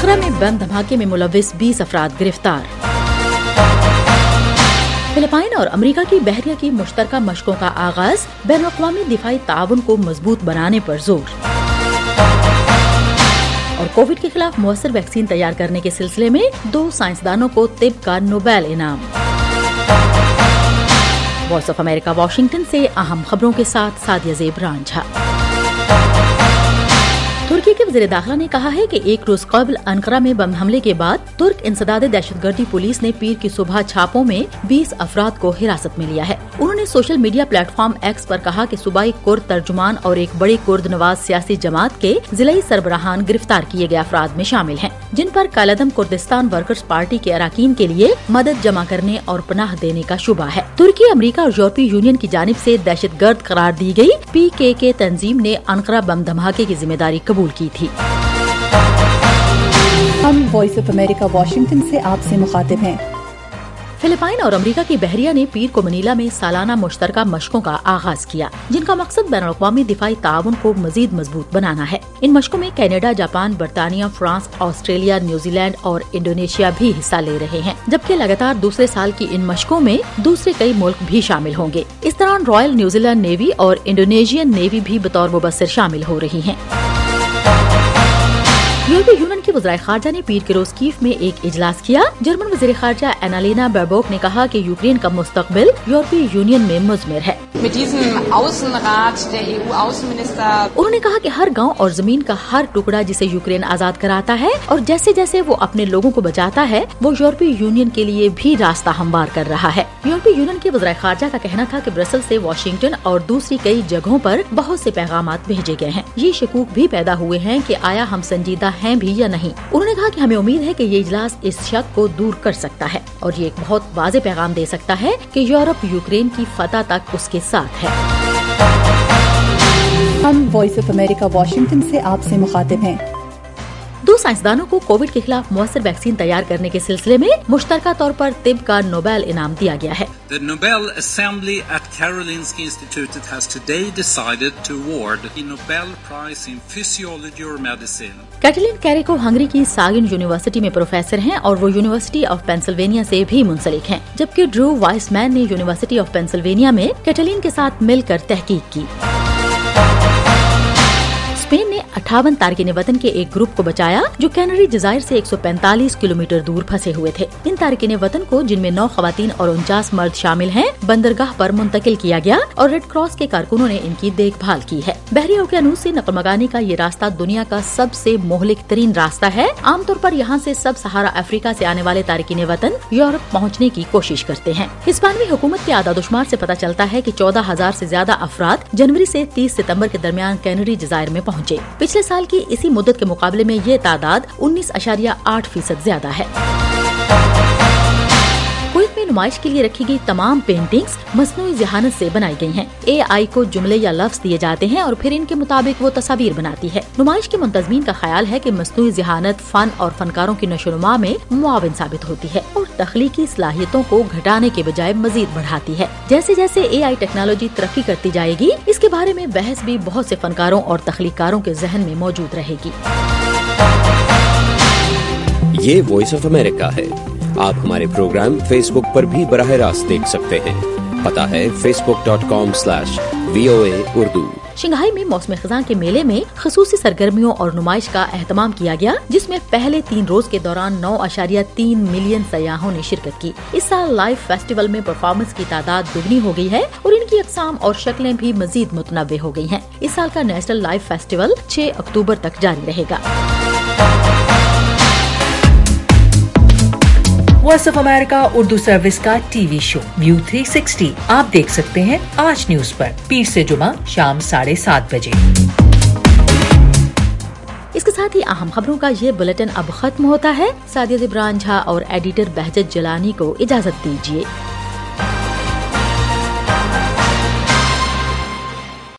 Ankara میں بم دھماکے میں ملوث 20 افراد گرفتار۔ فلپائن اور امریکہ کی بحریہ کی مشترکہ مشقوں کا آغاز، بین الاقوامی دفاعی تعاون کو مضبوط بنانے پر زور۔ اور کووڈ کے خلاف مؤثر ویکسین تیار کرنے کے سلسلے میں 2 سائنسدانوں کو طب کا نوبیل انعام۔ وائس آف امریکہ واشنگٹن سے اہم خبروں کے ساتھ سعدیہ زیب رانجھا۔ ترکی کے وزیر داخلہ نے کہا ہے کہ ایک روز قبل انقرہ میں بم حملے کے بعد ترک انسداد دہشت گردی پولیس نے پیر کی صبح چھاپوں میں 20 افراد کو حراست میں لیا ہے۔ انہوں نے social media platform X پر کہا کہ صوبائی کرد ترجمان اور ایک بڑی کرد نواز سیاسی جماعت کے ضلعی سربراہان گرفتار کیے گئے افراد میں شامل ہیں، جن پر کالعدم کردستان ورکرز پارٹی کے اراکین کے لیے مدد جمع کرنے اور پناہ دینے کا شبہ ہے۔ ترکی، امریکہ اور یورپی یونین کی جانب سے دہشت گرد قرار دی گئی PKK تنظیم نے انقرہ بم دھماکے کی ذمہ داری قبول کی تھی۔ ہم وائس آف امریکہ واشنگٹن سے آپ سے مخاطب ہیں۔ فلپائن اور امریکہ کی بحریہ نے پیر کو منیلا میں سالانہ مشترکہ مشقوں کا آغاز کیا، جن کا مقصد بین الاقوامی دفاعی تعاون کو مزید مضبوط بنانا ہے۔ ان مشقوں میں کینیڈا، جاپان، برطانیہ، France, Australia, New Zealand Indonesia بھی حصہ لے رہے ہیں، جبکہ لگاتار دوسرے سال کی ان مشقوں میں دوسرے کئی ملک بھی شامل ہوں گے۔ اس دوران royal New Zealand navy Indonesian navy بھی بطور مبصر شامل ہو رہی ہیں۔ یورپی یونین کے وزرائے خارجہ نے پیر کے روز کیف میں ایک اجلاس کیا۔ جرمن وزیر خارجہ اینالینا بیربوک نے کہا کہ یوکرین کا مستقبل یورپی یونین میں مضمر ہے۔ انہوں نے کہا کہ ہر گاؤں اور زمین کا ہر ٹکڑا جسے یوکرین آزاد کراتا ہے اور جیسے جیسے وہ اپنے لوگوں کو بچاتا ہے، وہ یورپی یونین کے لیے بھی راستہ ہموار کر رہا ہے۔ یورپی یونین کے وزرائے خارجہ کا کہنا تھا کہ برسل سے واشنگٹن اور دوسری کئی جگہوں پر بہت سے پیغامات بھیجے گئے ہیں۔ یہ شکوک بھی پیدا ہوئے ہیں کہ آیا ہم سنجیدہ ہیں بھی یا نہیں۔ انہوں نے کہا کہ ہمیں امید ہے کہ یہ اجلاس اس شک کو دور کر سکتا ہے اور یہ ایک بہت واضح پیغام دے سکتا ہے کہ یورپ یوکرین کی فتح تک اس کے ساتھ ہے۔ ہم وائس آف امریکہ واشنگٹن سے آپ سے مخاطب ہیں۔ 2 سائنسدانوں کو کووڈ کے خلاف مؤثر ویکسین تیار کرنے کے سلسلے میں مشترکہ طور پر طب کا نوبیل انعام دیا گیا ہے۔ The Nobel Assembly at Karolinska Institutet has today decided to award the Nobel Prize in Physiology or Medicine. Katalin Kariko Hungary کی ساگن یونیورسٹی میں پروفیسر ہیں اور وہ یونیورسٹی آف پینسلوینیا سے بھی منسلک ہیں، جبکہ ڈرو وائس مین نے یونیورسٹی آف پینسلوینیا میں کیٹلین کے ساتھ مل کر تحقیق کی۔ اسپین نے 58 تارکین وطن کے ایک گروپ کو بچایا جو کینری جزائر سے 145 کلومیٹر دور پھنسے ہوئے تھے۔ ان تارکین وطن کو، جن میں 9 خواتین اور 49 مرد شامل ہیں، بندرگاہ پر منتقل کیا گیا اور ریڈ کراس کے کارکنوں نے ان کی دیکھ بھال کی ہے۔ بحری اوقیانوس سے نقل مکانی کا یہ راستہ دنیا کا سب سے مہلک ترین راستہ ہے۔ عام طور پر یہاں سے سب سہارا افریقہ سے آنے والے تارکین وطن یورپ پہنچنے کی کوشش کرتے ہیں۔ ہسپانوی حکومت کے اعداد و شمار سے پتہ چلتا ہے کہ 14,000 سے زیادہ افراد جنوری سے 30 ستمبر کے درمیان کینری جزائر میں پہنچے۔ پچھلے سال کی اسی مدت کے مقابلے میں یہ تعداد 19.8% زیادہ ہے۔ کویت میں نمائش کے لیے رکھی گئی تمام پینٹنگز مصنوعی ذہانت سے بنائی گئی ہیں۔ AI کو جملے یا لفظ دیے جاتے ہیں اور پھر ان کے مطابق وہ تصاویر بناتی ہے۔ نمائش کے منتظمین کا خیال ہے کہ مصنوعی ذہانت فن اور فنکاروں کی نشو و نما میں معاون ثابت ہوتی ہے اور تخلیقی صلاحیتوں کو گھٹانے کے بجائے مزید بڑھاتی ہے۔ جیسے جیسے AI ٹیکنالوجی ترقی کرتی جائے گی، اس کے بارے میں بحث بھی بہت سے فنکاروں اور تخلیق کاروں کے ذہن میں موجود رہے گی۔ یہ وائس آف امریکہ ہے۔ آپ ہمارے پروگرام فیس بک پر بھی براہ راست دیکھ سکتے ہیں۔ پتہ ہے facebook.com/VOA Urdu۔ شنگھائی میں موسم خزاں کے میلے میں خصوصی سرگرمیوں اور نمائش کا اہتمام کیا گیا، جس میں پہلے 3 روز کے دوران 9.3 ملین سیاحوں نے شرکت کی۔ اس سال لائیو فیسٹیول میں پرفارمنس کی تعداد دگنی ہو گئی ہے اور ان کی اقسام اور شکلیں بھی مزید متنوع ہو گئی ہیں۔ اس سال کا نیشنل لائیو فیسٹیول 6 اکتوبر تک جاری رہے گا۔ Voice of America Urdu service کا ٹی وی شو ویو 360 آپ دیکھ سکتے ہیں آج نیوز پر پیر سے جمعہ شام 7:30 بجے۔ اس کے ساتھ ہی اہم خبروں کا یہ بلیٹن اب ختم ہوتا ہے۔ سعدیہ زیب رانجھا اور ایڈیٹر بہجت جلانی کو اجازت دیجیے۔